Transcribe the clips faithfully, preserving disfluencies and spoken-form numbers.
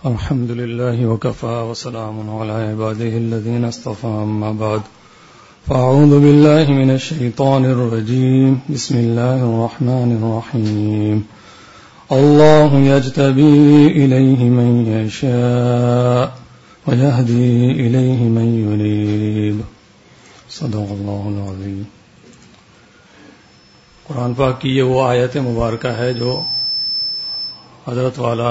الحمد لله وكفى وسلام على عباده الذين اصطفى أما بعد فأعوذ بالله من الشيطان الرجيم بسم الله الرحمن الرحيم الله يجتبي إليه من يشاء ويهدي إليه من ينيب صدق الله العظيم. قرآن پاک کی یہ وہ آیت مبارکہ ہے جو حضرت والا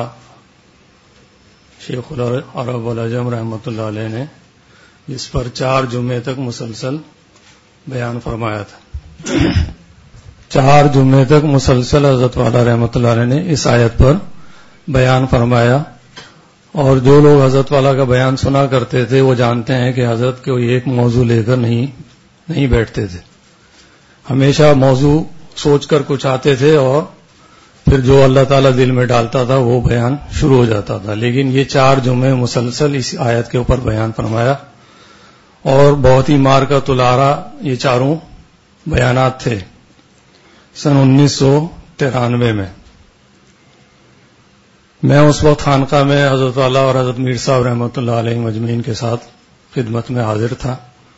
شیخ العرب والعجم رحمۃ اللہ علیہ نے جس پر چار جمعے تک مسلسل بیان فرمایا تھا. چار جمعے تک مسلسل حضرت والا رحمۃ اللہ علیہ نے اس آیت پر بیان فرمایا، اور جو لوگ حضرت والا کا بیان سنا کرتے تھے وہ جانتے ہیں کہ حضرت کوئی ایک موضوع لے کر نہیں نہیں بیٹھتے تھے، ہمیشہ موضوع سوچ کر کچھ آتے تھے اور پھر جو اللہ تعالیٰ دل میں ڈالتا تھا وہ بیان شروع ہو جاتا تھا. لیکن یہ چار جمعے مسلسل اس آیت کے اوپر بیان فرمایا، اور بہت ہی مار کا تلارا یہ چاروں بیانات تھے. سن انیس سو ترانوے میں میں اس وقت خانقاہ میں حضرت والا اور حضرت میر صاحب رحمۃ اللہ علیہ مجمعین کے ساتھ خدمت میں حاضر تھا.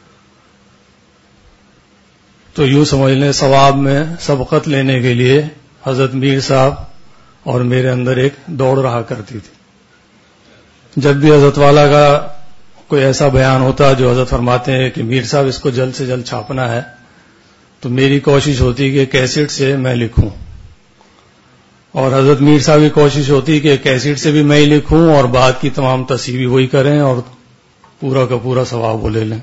تو یوں سمجھ لیں ثواب میں سبقت لینے کے لیے حضرت میر صاحب اور میرے اندر ایک دوڑ رہا کرتی تھی. جب بھی حضرت والا کا کوئی ایسا بیان ہوتا جو حضرت فرماتے ہیں کہ میر صاحب اس کو جلد سے جلد چھاپنا ہے، تو میری کوشش ہوتی کہ کیسٹ سے میں لکھوں، اور حضرت میر صاحب کی کوشش ہوتی کہ کیسٹ سے بھی میں ہی لکھوں اور بعد کی تمام تصحیح بھی وہی کریں اور پورا کا پورا ثواب وہ لے لیں.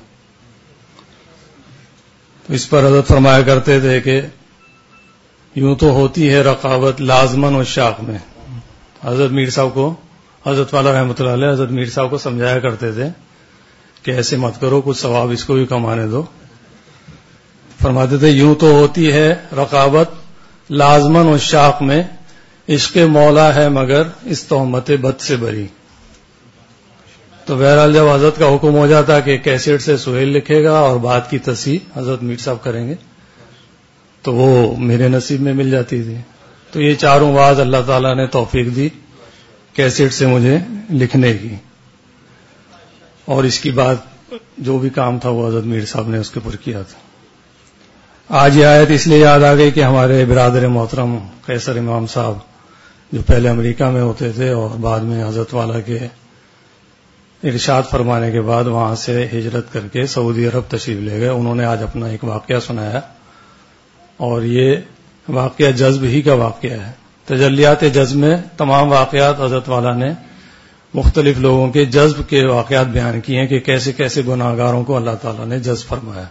تو اس پر حضرت فرمایا کرتے تھے کہ یوں تو ہوتی ہے رقابت لازمن و شاق میں. حضرت میر صاحب کو حضرت والا رحمۃ اللہ علیہ حضرت میر صاحب کو سمجھایا کرتے تھے کہ ایسے مت کرو، کچھ ثواب اس کو بھی کمانے دو. فرماتے تھے یوں تو ہوتی ہے رقابت لازمن و شاق میں، عشق مولا ہے مگر اس تہمت بد سے بری. تو بہرحال جب حضرت کا حکم ہو جاتا کہ کیسٹ سے سہیل لکھے گا اور بعد کی تصحیح حضرت میر صاحب کریں گے، تو وہ میرے نصیب میں مل جاتی تھی. تو یہ چاروں بعد اللہ تعالیٰ نے توفیق دی کیسٹ سے مجھے لکھنے کی، اور اس کی بعد جو بھی کام تھا وہ حضرت میر صاحب نے اس کے اوپر کیا تھا. آج یہ آیت اس لیے یاد آ گئی کہ ہمارے برادر محترم قیصر امام صاحب جو پہلے امریکہ میں ہوتے تھے اور بعد میں حضرت والا کے ارشاد فرمانے کے بعد وہاں سے ہجرت کر کے سعودی عرب تشریف لے گئے. انہوں نے آج اپنا ایک واقعہ سنایا، اور یہ واقعہ جذب ہی کا واقعہ ہے. تجلیات جذب میں تمام واقعات حضرت والا نے مختلف لوگوں کے جذب کے واقعات بیان کیے ہیں کہ کیسے کیسے گناہگاروں کو اللہ تعالیٰ نے جذب فرمایا.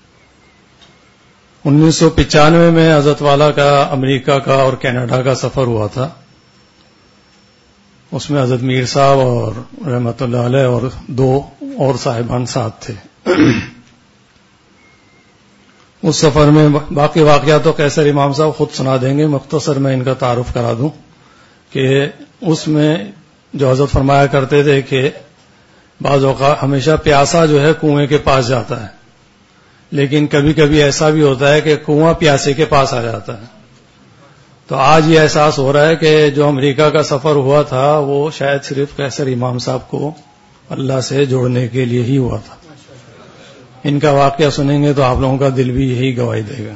انیس سو پچانوے میں حضرت والا کا امریکہ کا اور کینیڈا کا سفر ہوا تھا. اس میں حضرت میر صاحب اور رحمت اللہ علیہ اور دو اور صاحبان ساتھ تھے. اس سفر میں باقی واقعات تو قیصر امام صاحب خود سنا دیں گے، مختصر میں ان کا تعارف کرا دوں کہ اس میں جو حضرت فرمایا کرتے تھے کہ بعض اوقات ہمیشہ پیاسا جو ہے کنویں کے پاس جاتا ہے، لیکن کبھی کبھی ایسا بھی ہوتا ہے کہ کنواں پیاسے کے پاس آ جاتا ہے. تو آج یہ احساس ہو رہا ہے کہ جو امریکہ کا سفر ہوا تھا وہ شاید صرف قیصر امام صاحب کو اللہ سے جوڑنے کے لیے ہی ہوا تھا. ان کا واقعہ سنیں گے تو آپ لوگوں کا دل بھی یہی گواہی دے گا.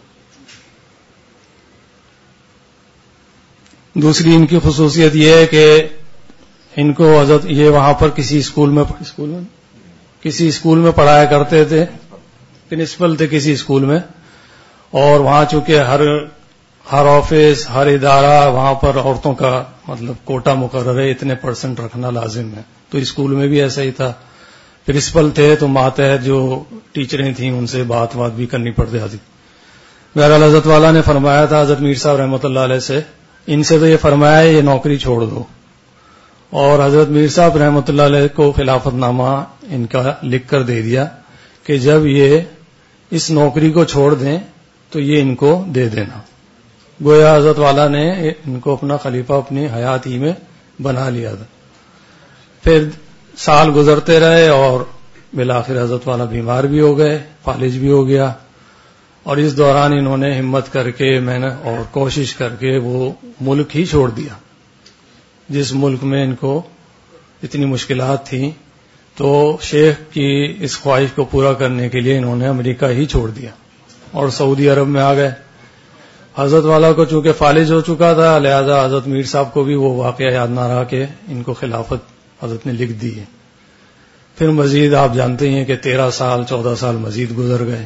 دوسری ان کی خصوصیت یہ ہے کہ ان کو حضرت یہ وہاں پر کسی اسکول میں اسکول میں کسی اسکول میں پڑھایا کرتے تھے، پرنسپل تھے کسی اسکول میں، اور وہاں چونکہ ہر ہر آفس ہر ادارہ وہاں پر عورتوں کا مطلب کوٹا مقرر ہے، اتنے پرسنٹ رکھنا لازم ہے. تو اسکول میں بھی ایسا ہی تھا. پرنسپل تھے تو ماتحت جو ٹیچریں تھیں ان سے بات بات بھی کرنی پڑتی تھی. بہرحال حضرت والا نے فرمایا تھا حضرت میر صاحب رحمۃ اللہ علیہ سے، ان سے تو یہ فرمایا یہ نوکری چھوڑ دو، اور حضرت میر صاحب رحمۃ اللہ علیہ کو خلافت نامہ ان کا لکھ کر دے دیا کہ جب یہ اس نوکری کو چھوڑ دیں تو یہ ان کو دے دینا. گویا حضرت والا نے ان کو اپنا خلیفہ اپنی حیات ہی میں بنا لیا تھا. پھر سال گزرتے رہے اور بالآخر حضرت والا بیمار بھی ہو گئے، فالج بھی ہو گیا، اور اس دوران انہوں نے ہمت کر کے میں نے اور کوشش کر کے وہ ملک ہی چھوڑ دیا جس ملک میں ان کو اتنی مشکلات تھیں، تو شیخ کی اس خواہش کو پورا کرنے کے لیے انہوں نے امریکہ ہی چھوڑ دیا اور سعودی عرب میں آ گئے. حضرت والا کو چونکہ فالج ہو چکا تھا، لہذا حضرت میر صاحب کو بھی وہ واقعہ یاد نہ رہا کہ ان کو خلافت حضرت نے لکھ دی ہے. پھر مزید آپ جانتے ہیں کہ تیرہ سال چودہ سال مزید گزر گئے.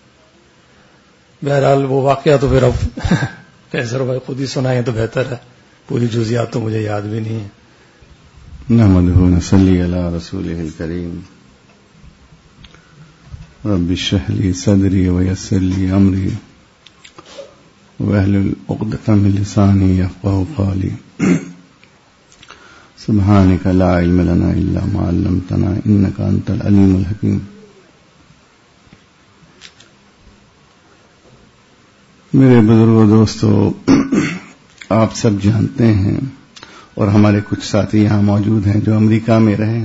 بہرحال وہ واقعہ تو پھر اب کیسر بھائی خود ہی سنائیں تو بہتر ہے، پوری جزیات تو مجھے یاد بھی نہیں ہے. نحمده ونصلي على رسوله الكريم. رب اشرح لي صدري ويسر لي امري واحلل عقدة من لساني يفقهوا قولي. سبحانك لا علم لنا الا ما علمتنا انك انت العليم الحكيم. میرے بزرگوں دوستو، آپ سب جانتے ہیں اور ہمارے کچھ ساتھی یہاں موجود ہیں جو امریکہ میں رہے،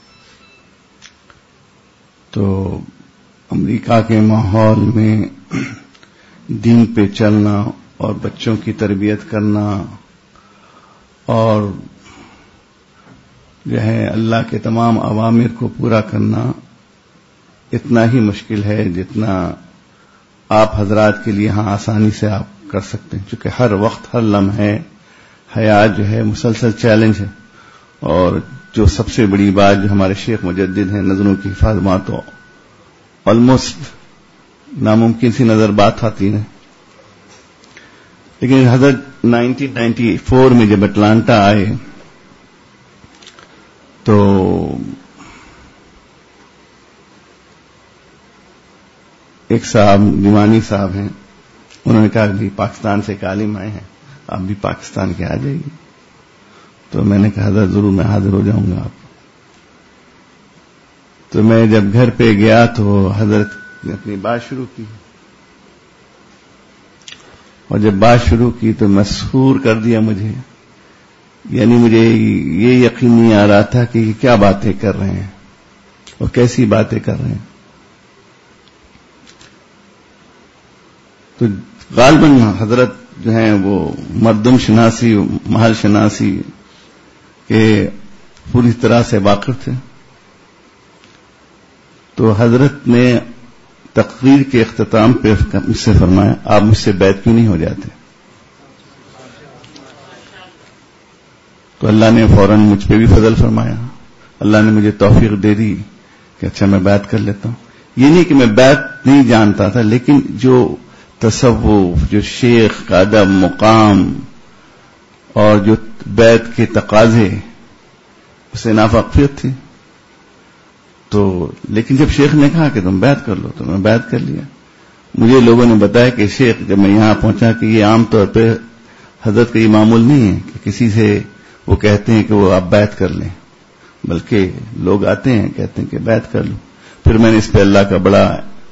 تو امریکہ کے ماحول میں دین پہ چلنا اور بچوں کی تربیت کرنا اور جو ہے اللہ کے تمام اوامر کو پورا کرنا اتنا ہی مشکل ہے جتنا آپ حضرات کے لیے ہاں آسانی سے آپ کر سکتے ہیں، چونکہ ہر وقت ہر لمحے حیات جو ہے مسلسل چیلنج ہے. اور جو سب سے بڑی بات جو ہمارے شیخ مجدد ہیں، نظروں کی حفاظت، تو آلموسٹ ناممکن سی نظر بات آتی ہے. لیکن حضرت نائنٹین نائنٹی فور میں جب اٹلانٹا آئے تو ایک صاحب دیوانی صاحب ہیں، انہوں نے کہا کہ پاکستان سے ایک عالم آئے ہیں، آپ بھی پاکستان کے آ جائیے. تو میں نے کہا حضرت ضرور میں حاضر ہو جاؤں گا. آپ تو میں جب گھر پہ گیا تو حضرت نے اپنی بات شروع کی، اور جب بات شروع کی تو مسحور کر دیا مجھے. یعنی مجھے یہ یقین نہیں آ رہا تھا کہ یہ کیا باتیں کر رہے ہیں اور کیسی باتیں کر رہے ہیں. تو غالباً حضرت جو ہیں وہ مردم شناسی، محل شناسی کے پوری طرح سے واقف تھے. تو حضرت نے تقریر کے اختتام پہ مجھ سے فرمایا، آپ مجھ سے بیعت کیوں نہیں ہو جاتے؟ تو اللہ نے فوراً مجھ پہ بھی فضل فرمایا، اللہ نے مجھے توفیق دے دی کہ اچھا میں بیعت کر لیتا ہوں. یہ نہیں کہ میں بیعت نہیں جانتا تھا، لیکن جو تصوف، جو شیخ کا ادب، مقام اور جو بیعت کے تقاضے، اسے ناواقفیت تھی. تو لیکن جب شیخ نے کہا کہ تم بیعت کر لو تو میں بیعت کر لیا. مجھے لوگوں نے بتایا کہ شیخ، جب میں یہاں پہنچا، کہ یہ عام طور پہ حضرت کا یہ معمول نہیں ہے کہ کسی سے وہ کہتے ہیں کہ وہ آپ بیعت کر لیں، بلکہ لوگ آتے ہیں کہتے ہیں کہ بیعت کر لو. پھر میں نے اس پہ اللہ کا بڑا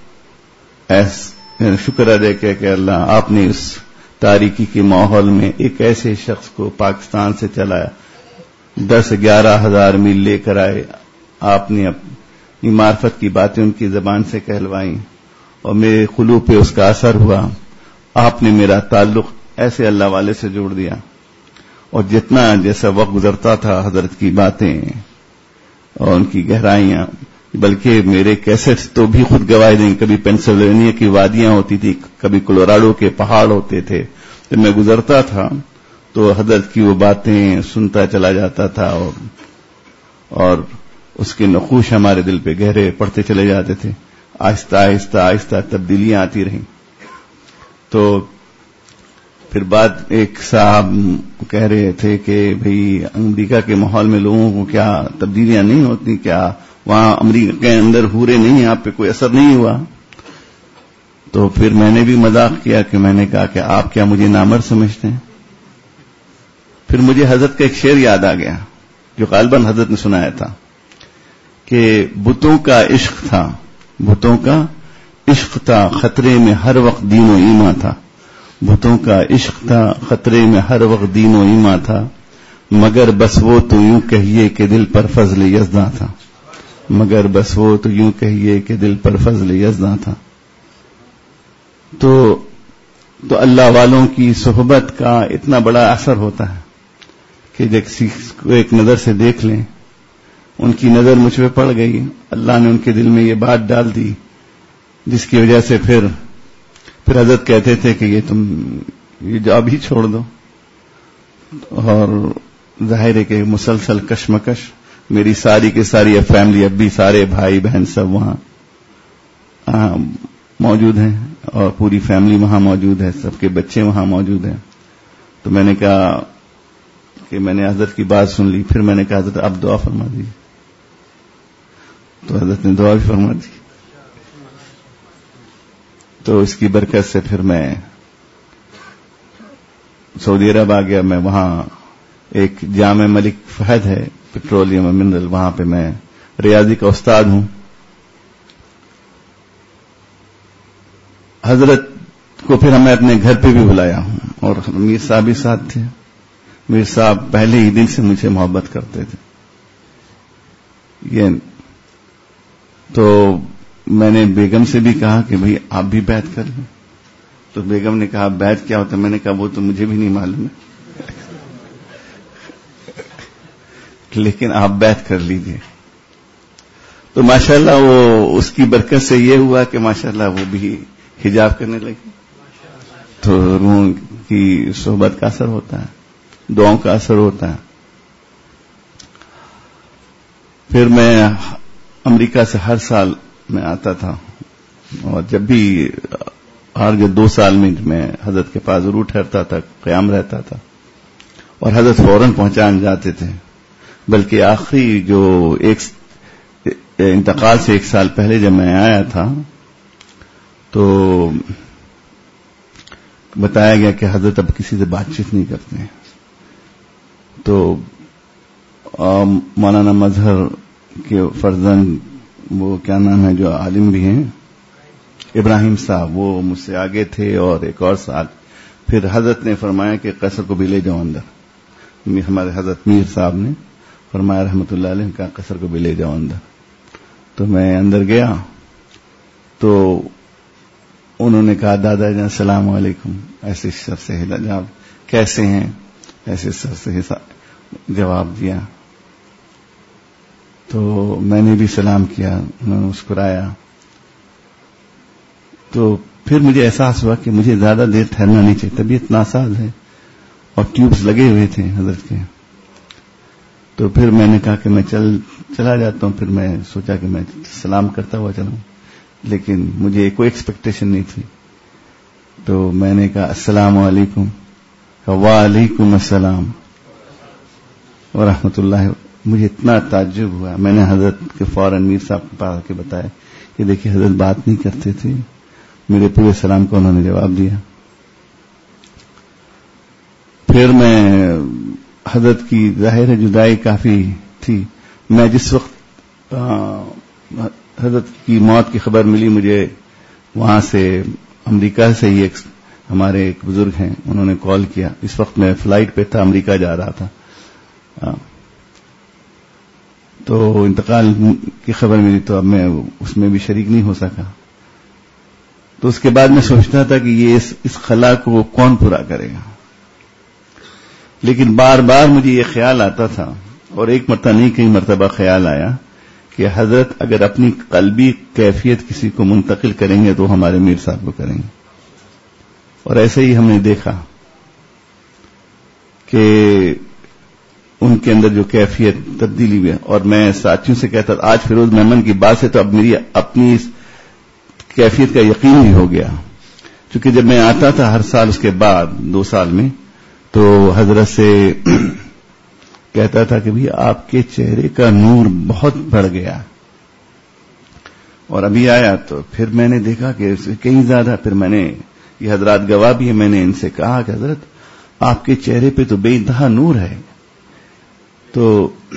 ایس شکر ادا کیا کہ اللہ آپ نے اس تاریکی کے ماحول میں ایک ایسے شخص کو پاکستان سے چلایا، دس گیارہ ہزار میل لے کر آئے. آپ نے اپنی معرفت کی باتیں ان کی زبان سے کہلوائیں اور میرے قلوب پہ اس کا اثر ہوا. آپ نے میرا تعلق ایسے اللہ والے سے جوڑ دیا، اور جتنا جیسا وقت گزرتا تھا حضرت کی باتیں اور ان کی گہرائیاں، بلکہ میرے کیسٹس تو بھی خود گواہی دیں، کبھی پینسلوینیا کی وادیاں ہوتی تھی، کبھی کولوراڈو کے پہاڑ ہوتے تھے. جب میں گزرتا تھا تو حضرت کی وہ باتیں سنتا چلا جاتا تھا، اور اور اس کے نقوش ہمارے دل پہ گہرے پڑتے چلے جاتے تھے. آہستہ آہستہ آہستہ تبدیلیاں آتی رہیں. تو پھر بعد ایک صاحب کہہ رہے تھے کہ بھئی امریکہ کے ماحول میں لوگوں کو کیا تبدیلیاں نہیں ہوتی، کیا وہاں امریکہ کے اندر ہورے نہیں ہیں، آپ پہ کوئی اثر نہیں ہوا؟ تو پھر میں نے بھی مذاق کیا کہ میں نے کہا کہ آپ کیا مجھے نامرد سمجھتے ہیں؟ پھر مجھے حضرت کا ایک شعر یاد آ گیا جو غالباً حضرت نے سنایا تھا کہ بتوں کا عشق تھا، بتوں کا عشق تھا، خطرے میں ہر وقت دین و ایمان تھا. بتوں کا عشق تھا، خطرے میں ہر وقت دین و ایمان تھا، مگر بس وہ تو یوں کہیے کہ دل پر فضل یزداں تھا، مگر بس وہ تو یوں کہیے کہ دل پر فضل یزداں تھا. تو تو اللہ والوں کی صحبت کا اتنا بڑا اثر ہوتا ہے کہ جب کسی کو ایک نظر سے دیکھ لیں ان کی نظر مجھ پہ پڑ گئی. اللہ نے ان کے دل میں یہ بات ڈال دی جس کی وجہ سے پھر پھر حضرت کہتے تھے کہ یہ تم یہ جاب ہی چھوڑ دو. اور ظاہر ہے کہ مسلسل کشمکش. میری ساری کی ساری فیملی اب بھی سارے بھائی بہن سب وہاں موجود ہیں اور پوری فیملی وہاں موجود ہے, سب کے بچے وہاں موجود ہیں. تو میں نے کہا کہ میں نے حضرت کی بات سن لی. پھر میں نے کہا حضرت اب دعا فرما دی. تو حضرت نے دعا بھی فرما دی. تو اس کی برکت سے پھر میں سعودی عرب آ گیا. میں وہاں ایک جامع ملک فہد ہے پیٹرولیم اور منرل, وہاں پہ میں ریاضی کا استاد ہوں. حضرت کو پھر ہمیں اپنے گھر پہ بھی بلایا ہوں اور میر صاحب بھی ساتھ تھے. میر صاحب پہلے ہی دن سے مجھے محبت کرتے تھے. یہ تو میں نے بیگم سے بھی کہا کہ بھئی آپ بھی بیعت کر لیں. تو بیگم نے کہا بیعت کیا ہوتا ہے؟ میں نے کہا وہ تو مجھے بھی نہیں معلوم ہے, لیکن آپ بیعت کر لیجیے. تو ماشاءاللہ وہ اس کی برکت سے یہ ہوا کہ ماشاءاللہ وہ بھی حجاب کرنے لگی. تو روح کی صحبت کا اثر ہوتا ہے, دعاؤں کا اثر ہوتا ہے. پھر میں امریکہ سے ہر سال میں آتا تھا اور جب بھی ہر جو دو سال میں میں حضرت کے پاس ضرور ٹھہرتا تھا, قیام رہتا تھا اور حضرت فوراً پہنچان جاتے تھے. بلکہ آخری جو ایک انتقال سے ایک سال پہلے جب میں آیا تھا تو بتایا گیا کہ حضرت اب کسی سے بات چیت نہیں کرتے ہیں. تو مولانا مظہر کے فرزند وہ کیا نام ہے جو عالم بھی ہیں, ابراہیم صاحب, وہ مجھ سے آگے تھے. اور ایک اور سال پھر حضرت نے فرمایا کہ قصر کو بھی لے جاؤ اندر. ہمارے حضرت میر صاحب نے فرمایا رحمت اللہ علیہ کا قصر کو بھی لے جاؤ اندر. تو میں اندر گیا تو انہوں نے کہا دادا جان السلام علیکم. ایسے سر سے جواب کیسے ہیں, ایسے سر سے جواب دیا. تو میں نے بھی سلام کیا, انہوں نے مسکرایا. تو پھر مجھے احساس ہوا کہ مجھے زیادہ دیر ٹھہرنا نہیں چاہیے, طبیعت ناساز ہے اور ٹیوبز لگے ہوئے تھے حضرت کے. تو پھر میں نے کہا کہ میں چل چلا جاتا ہوں. پھر میں سوچا کہ میں سلام کرتا ہوا چلوں, لیکن مجھے کوئی ایکسپیکٹیشن نہیں تھی. تو میں نے کہا السلام علیکم. وعلیکم السلام ورحمۃ اللہ. مجھے اتنا تعجب ہوا. میں نے حضرت کے فوراً میر صاحب کے پاس آ کے بتایا کہ دیکھیے حضرت بات نہیں کرتے تھے. میرے پورے سلام کو انہوں نے جواب دیا. پھر میں حضرت کی ظاہر جدائی کافی تھی. میں جس وقت حضرت کی موت کی خبر ملی مجھے وہاں سے امریکہ سے ہی ایک ہمارے ایک بزرگ ہیں, انہوں نے کال کیا. اس وقت میں فلائٹ پہ تھا, امریکہ جا رہا تھا. تو انتقال کی خبر ملی تو اب میں اس میں بھی شریک نہیں ہو سکا. تو اس کے بعد میں سوچتا تھا کہ یہ اس, اس خلا کو کون پورا کرے گا. لیکن بار بار مجھے یہ خیال آتا تھا, اور ایک مرتبہ نہیں کئی مرتبہ خیال آیا کہ حضرت اگر اپنی قلبی کیفیت کسی کو منتقل کریں گے تو ہمارے میر صاحب کو کریں گے. اور ایسے ہی ہم نے دیکھا کہ ان کے اندر جو کیفیت تبدیلی ہوئی. اور میں ساتھیوں سے کہتا تھا آج فیروز میمن کی بات سے تو اب میری اپنی کیفیت کا یقین بھی ہو گیا. چونکہ جب میں آتا تھا ہر سال اس کے بعد دو سال میں تو حضرت سے کہتا تھا کہ بھی آپ کے چہرے کا نور بہت بڑھ گیا. اور ابھی آیا تو پھر میں نے دیکھا کہ کہیں زیادہ. پھر میں نے یہ حضرات گواہ بھی ہے, میں نے ان سے کہا کہ حضرت آپ کے چہرے پہ تو بے انتہا نور ہے. تو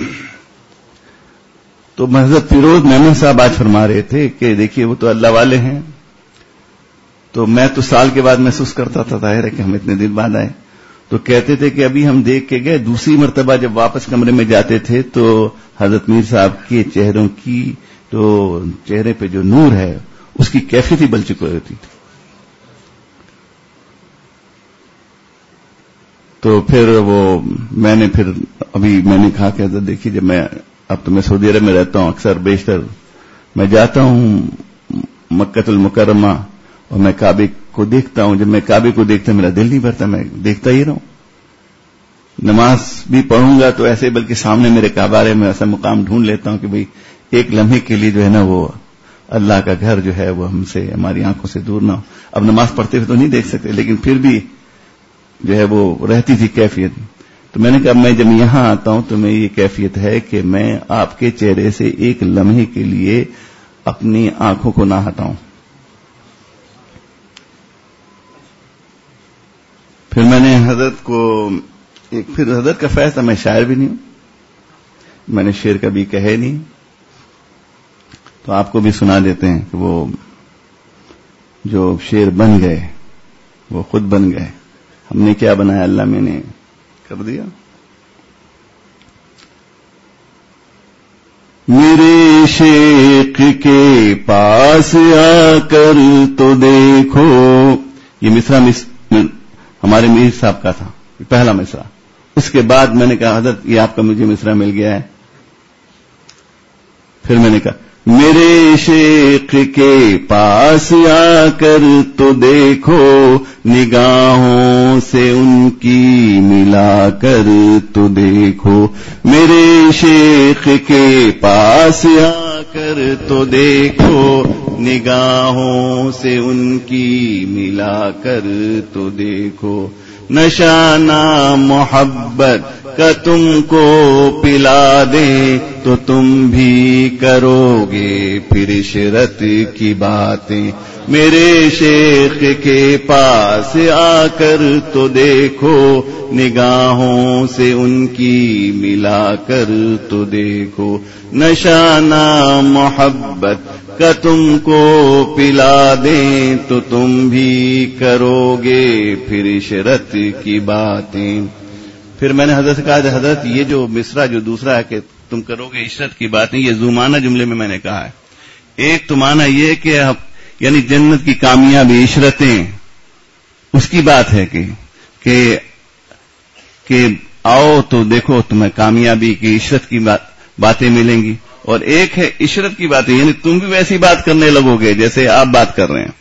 تو حضرت فیروز میمن صاحب آج فرما رہے تھے کہ دیکھیے وہ تو اللہ والے ہیں. تو میں تو سال کے بعد محسوس کرتا تھا ظاہر ہے کہ ہم اتنے دن بعد آئے. تو کہتے تھے کہ ابھی ہم دیکھ کے گئے, دوسری مرتبہ جب واپس کمرے میں جاتے تھے تو حضرت میر صاحب کے چہروں کی تو چہرے پہ جو نور ہے اس کی کیفیت ہی بل چکی ہوتی تھی. تو پھر وہ میں نے پھر ابھی میں نے کہا کہ حضرت دیکھیے جب میں اب تو میں سعودی عرب میں رہتا ہوں، اکثر بیشتر میں جاتا ہوں مکہ المکرمہ اور میں کعبے کو دیکھتا ہوں. جب میں کعبے کو دیکھتا میرا دل نہیں بھرتا، میں دیکھتا ہی رہوں. نماز بھی پڑھوں گا تو ایسے، بلکہ سامنے میرے کعبہ میں ایسا مقام ڈھونڈ لیتا ہوں کہ بھئی ایک لمحے کے لیے جو ہے نا وہ اللہ کا گھر جو ہے وہ ہم سے، ہماری آنکھوں سے دور نہ ہو. اب نماز پڑھتے ہوئے تو نہیں دیکھ سکتے، لیکن پھر بھی جو ہے وہ رہتی تھی کیفیت. تو میں نے کہا میں جب یہاں آتا ہوں تو میں یہ کیفیت ہے کہ میں آپ کے چہرے سے ایک لمحے کے لیے اپنی آنکھوں کو نہ ہٹاؤں. پھر میں نے حضرت کو ایک پھر حضرت کا فیض تھا. میں شاعر بھی نہیں ہوں، میں نے شعر کبھی کہے نہیں، تو آپ کو بھی سنا دیتے ہیں کہ وہ جو شعر بن گئے وہ خود بن گئے. ہم نے کیا بنایا، اللہ میں نے کر دیا. میرے شیخ کے پاس آ کر تو دیکھو، یہ مصرع مس... ہمارے میر صاحب کا تھا، پہلا مصرع. اس کے بعد میں نے کہا حضرت یہ آپ کا مجھے مصرع مل گیا ہے. پھر میں نے کہا میرے شیخ کے پاس آ کر تو دیکھو، نگاہوں سے ان کی ملا کر تو دیکھو. میرے شیخ کے پاس آ کر تو دیکھو، نگاہوں سے ان کی ملا کر تو دیکھو. نشانہ محبت کا تم کو پلا دیں تو تم بھی کرو گے پھر عشرت کی باتیں. میرے شیخ کے پاس آ کر تو دیکھو، نگاہوں سے ان کی ملا کر تو دیکھو. نشانہ محبت کا تم کو پلا دیں تو تم بھی کرو گے پھر عشرت کی باتیں. پھر میں نے حضرت سے کہا حضرت یہ جو مصرع جو دوسرا ہے کہ تم کرو گے عشرت کی باتیں، یہ زمانہ جملے میں میں نے کہا ہے. ایک تو معنی یہ کہ یعنی جنت کی کامیابی عشرتیں اس کی بات ہے کہ کہ کہ آؤ تو دیکھو تمہیں کامیابی کی عشرت کی باتیں ملیں گی. اور ایک ہے عشرت کی باتیں، یعنی تم بھی ویسی بات کرنے لگو گے جیسے آپ بات کر رہے ہیں.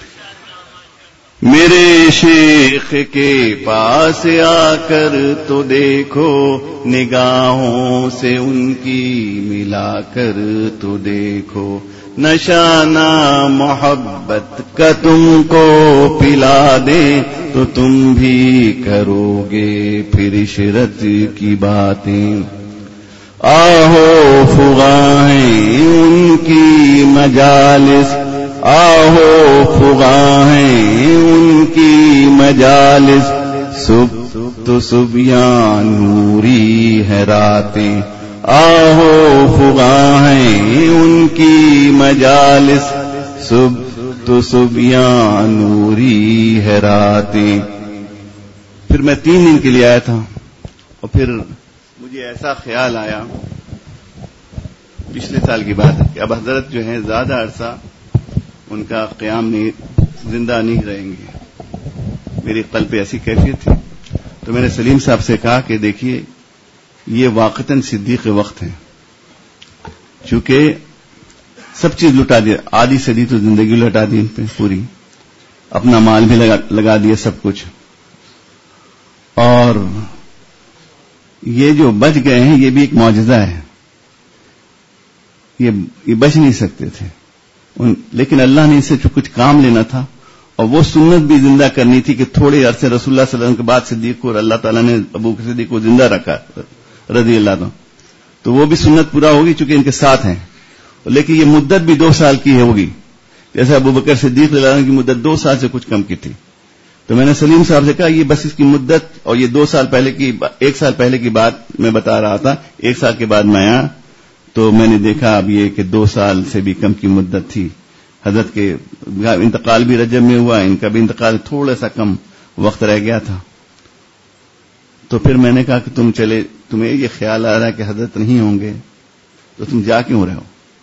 میرے شیخ کے پاس آ کر تو دیکھو، نگاہوں سے ان کی ملا کر تو دیکھو. نشانہ محبت کا تم کو پلا دے تو تم بھی کرو گے پھر عشرت کی باتیں. آہو فغاہیں ان کی مجالس، آہو فغاہیں ان کی مجالس، صبح تو صبحیاں نوری ہے راتیں. آہو فغاہیں ان کی مجالس، صبح تو صبحیاں نوری ہے راتیں. پھر میں تین دن کے لیے آیا تھا اور پھر مجھے ایسا خیال آیا، پچھلے سال کی بات ہے کہ اب حضرت جو ہیں زیادہ عرصہ ان کا قیام نہیں، زندہ نہیں رہیں گے. میری قلب پہ ایسی کیفیت تھی تو میں نے سلیم صاحب سے کہا کہ دیکھیے یہ واقعتاً صدیق وقت ہے، چونکہ سب چیز لٹا دیا، آدھی صدی تو زندگی لٹا دی ان پہ پوری، اپنا مال بھی لگا, لگا دیا سب کچھ، اور یہ جو بچ گئے ہیں یہ بھی ایک معجزہ ہے. یہ یہ بچ نہیں سکتے تھے ان, لیکن اللہ نے ان سے کچھ کام لینا تھا اور وہ سنت بھی زندہ کرنی تھی کہ تھوڑے عرصے رسول اللہ صلی اللہ علیہ وسلم کے بعد صدیق کو اور اللہ تعالیٰ نے ابو بکر صدیق کو زندہ رکھا رضی اللہ عنہ، تو وہ بھی سنت پورا ہوگی چونکہ ان کے ساتھ ہیں. لیکن یہ مدت بھی دو سال کی ہوگی، جیسے ابو بکر صدیق رضی اللہ عنہ کی مدت دو سال سے کچھ کم کی تھی. تو میں نے سلیم صاحب سے کہا یہ بس اس کی مدت، اور یہ دو سال پہلے کی ایک سال پہلے کی بات میں بتا رہا تھا، ایک سال کے بعد میں آیا تو میں نے دیکھا اب یہ کہ دو سال سے بھی کم کی مدت تھی. حضرت کے انتقال بھی رجب میں ہوا، ان کا بھی انتقال تھوڑا سا کم وقت رہ گیا تھا. تو پھر میں نے کہا کہ تم چلے، تمہیں یہ خیال آ رہا ہے کہ حضرت نہیں ہوں گے تو تم جا کیوں رہے ہو،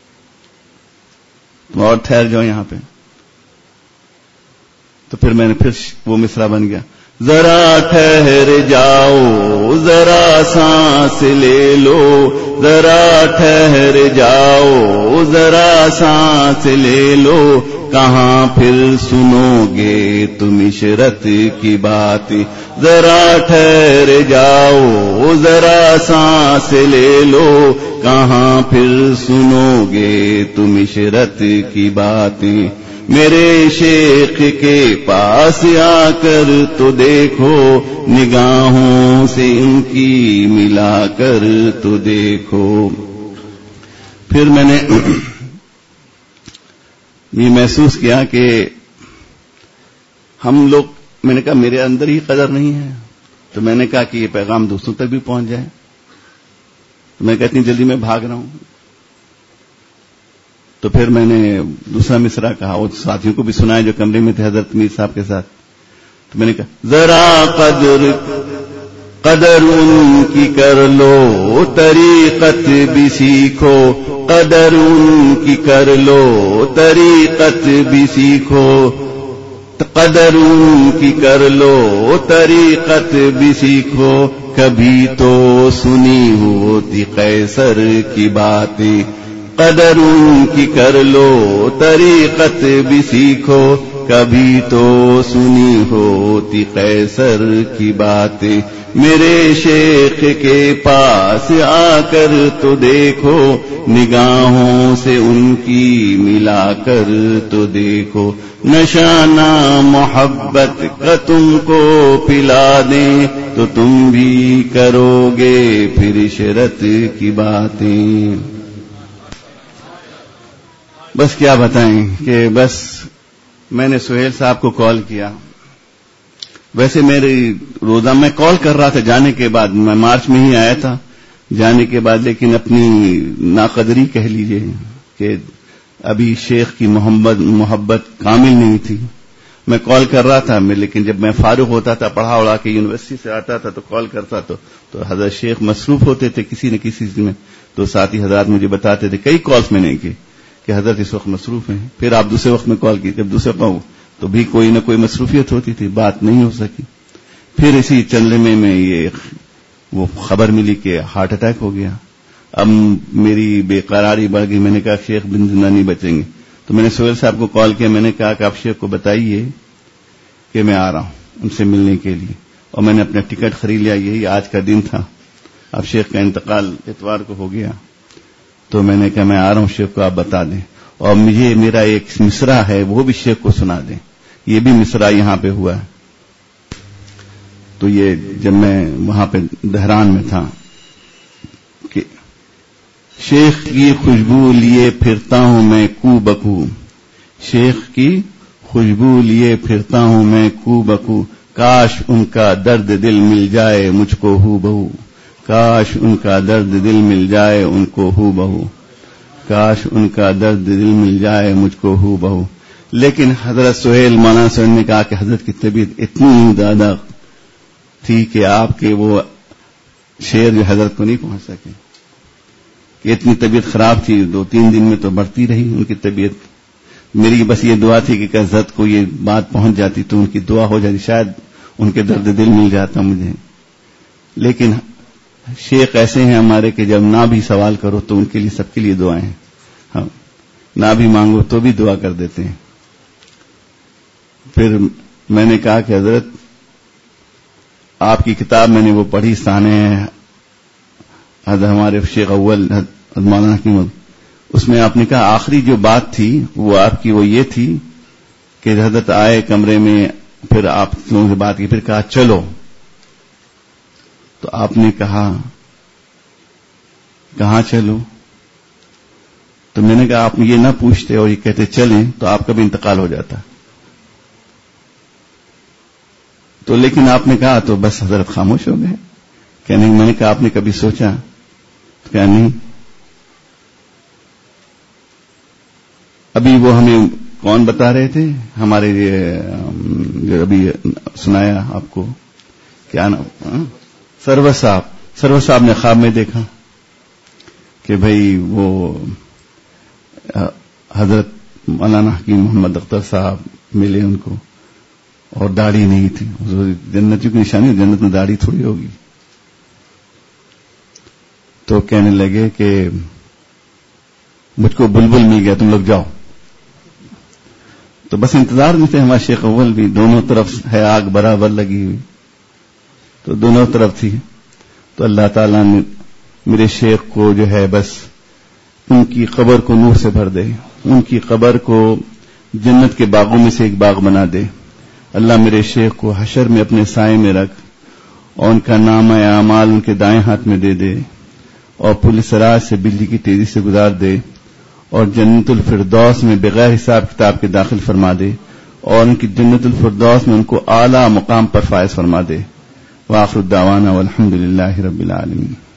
تم اور ٹھہر جاؤ یہاں پہ. تو پھر میں نے پھر وہ مصرع بن گیا، ذرا ٹھہر جاؤ ذرا سانس لے لو، ذرا ٹھہر جاؤ ذرا سانس لے لو، کہاں پھر سنو گے تم عشرت کی باتیں، ذرا ٹھہر جاؤ ذرا سانس لے لو، کہاں پھر سنو گے تم عشرت کی باتیں، میرے شیخ کے پاس آ کر تو دیکھو، نگاہوں سے ان کی ملا کر تو دیکھو۔ پھر میں نے یہ محسوس کیا کہ ہم لوگ، میں نے کہا میرے اندر ہی قدر نہیں ہے، تو میں نے کہا کہ یہ پیغام دوستوں تک بھی پہنچ جائے، تو میں کہتی جلدی میں بھاگ رہا ہوں۔ تو پھر میں نے دوسرا مصرع کہا، وہ ساتھیوں کو بھی سنایا جو کمرے میں تھے حضرت میر صاحب کے ساتھ، تو میں نے کہا ذرا قدر قدر ان کی کر لو، طریقت بھی سیکھو، قدر ان کی کر لو، طریقت بھی سیکھو، قدر ان کی کر لو، طریقت بھی سیکھو، کبھی تو سنی ہوتی قیصر کی باتیں، قدر ان کی کر لو، طریقت بھی سیکھو، کبھی تو سنی ہوتی قیصر کی باتیں، میرے شیخ کے پاس آ کر تو دیکھو، نگاہوں سے ان کی ملا کر تو دیکھو، نشانہ محبت کا تم کو پلا دیں تو تم بھی کرو گے پھر عشرت کی باتیں۔ بس کیا بتائیں کہ بس میں نے سہیل صاحب کو کال کیا، ویسے میری روزہ میں کال کر رہا تھا جانے کے بعد، میں مارچ میں ہی آیا تھا جانے کے بعد، لیکن اپنی ناقدری کہہ لیجئے کہ ابھی شیخ کی محبت محبت کامل نہیں تھی، میں کال کر رہا تھا میں، لیکن جب میں فارغ ہوتا تھا پڑھا اڑا کے یونیورسٹی سے آتا تھا تو کال کرتا تو تو حضرت شیخ مصروف ہوتے تھے کسی نہ کسی چیز میں، تو ساتھی حضرات مجھے بتاتے تھے، کئی کالز میں نے کی کہ حضرت اس وقت مصروف ہیں، پھر آپ دوسرے وقت میں کال کی، جب دوسرے وقت تو بھی کوئی نہ کوئی مصروفیت ہوتی تھی، بات نہیں ہو سکی۔ پھر اسی چندلمے میں یہ وہ خبر ملی کہ ہارٹ اٹیک ہو گیا، اب میری بے قراری بڑھ گئی، میں نے کہا شیخ بن زندہ نہیں بچیں گے، تو میں نے سہیل صاحب کو کال کیا، میں نے کہا کہ آپ شیخ کو بتائیے کہ میں آ رہا ہوں ان سے ملنے کے لیے، اور میں نے اپنا ٹکٹ خرید لیا، یہی آج کا دن تھا، اب شیخ کا انتقال اتوار کو ہو گیا، تو میں نے کہا میں آ رہا ہوں شیخ کو آپ بتا دیں، اور مجھے میرا ایک مصرع ہے وہ بھی شیخ کو سنا دیں، یہ بھی مصرع یہاں پہ ہوا ہے۔ تو یہ جب میں وہاں پہ دہران میں تھا کہ شیخ کی خوشبو لیے پھرتا ہوں میں کو بکو، شیخ کی خوشبو لیے پھرتا ہوں میں کو بکو، کاش ان کا درد دل مل جائے مجھ کو ہو بہو، کاش ان کا درد دل مل جائے ان کو ہو بہو، کاش ان کا درد دل مل جائے مجھ کو ہو بہو۔ لیکن حضرت سہیل مولانا سہیل نے کہا کہ حضرت کی طبیعت اتنی زیادہ تھی کہ آپ کے وہ شعر جو حضرت کو نہیں پہنچ سکے، کہ اتنی طبیعت خراب تھی، دو تین دن میں تو بڑھتی رہی ان کی طبیعت۔ میری بس یہ دعا تھی کہ حضرت کو یہ بات پہنچ جاتی تو ان کی دعا ہو جاتی، شاید ان کے درد دل مل جاتا مجھے۔ لیکن شیخ ایسے ہیں ہمارے کہ جب نہ بھی سوال کرو تو ان کے لیے سب کے لیے دعائیں ہیں، ہاں نہ بھی مانگو تو بھی دعا کر دیتے ہیں۔ پھر میں نے کہا کہ حضرت آپ کی کتاب میں نے وہ پڑھی سانے حضرت ہمارے شیخ اول مولانا کی، اس میں آپ نے کہا آخری جو بات تھی وہ آپ کی وہ یہ تھی کہ حضرت آئے کمرے میں، پھر آپ لوگوں سے بات کی، پھر کہا چلو، تو آپ نے کہا کہاں چلو؟ تو میں نے کہا آپ یہ نہ پوچھتے اور یہ کہتے چلیں تو آپ کا بھی انتقال ہو جاتا، تو لیکن آپ نے کہا تو بس حضرت خاموش ہو گئے کہ نہیں۔ میں نے کہا آپ نے کبھی سوچا؟ کیا نہیں؟ ابھی وہ ہمیں کون بتا رہے تھے، ہمارے جو ابھی سنایا آپ کو، کیا نام، سرور صاحب، سرور صاحب نے خواب میں دیکھا کہ بھئی وہ حضرت مولانا حکیم محمد اختر صاحب ملے ان کو، اور داڑھی نہیں تھی. جنتیوں کی نشانی جنت میں داڑھی تھوڑی ہوگی. تو کہنے لگے کہ مجھ کو بلبل مل گیا, تم لوگ جاؤ. تو بس انتظار میں تھے. ہمارے شیخ اول بھی دونوں طرف ہے آگ برابر لگی ہوئی, تو دونوں طرف تھی. تو اللہ تعالیٰ نے میرے شیخ کو جو ہے بس ان کی قبر کو نور سے بھر دے, ان کی قبر کو جنت کے باغوں میں سے ایک باغ بنا دے. اللہ میرے شیخ کو حشر میں اپنے سائے میں رکھ اور ان کا نامہ اعمال ان کے دائیں ہاتھ میں دے دے اور پولیس راج سے بجلی کی تیزی سے گزار دے اور جنت الفردوس میں بغیر حساب کتاب کے داخل فرما دے اور ان کی جنت الفردوس میں ان کو اعلیٰ مقام پر فائز فرما دے. وآخر الدعوانا والحمد للہ رب العالمین.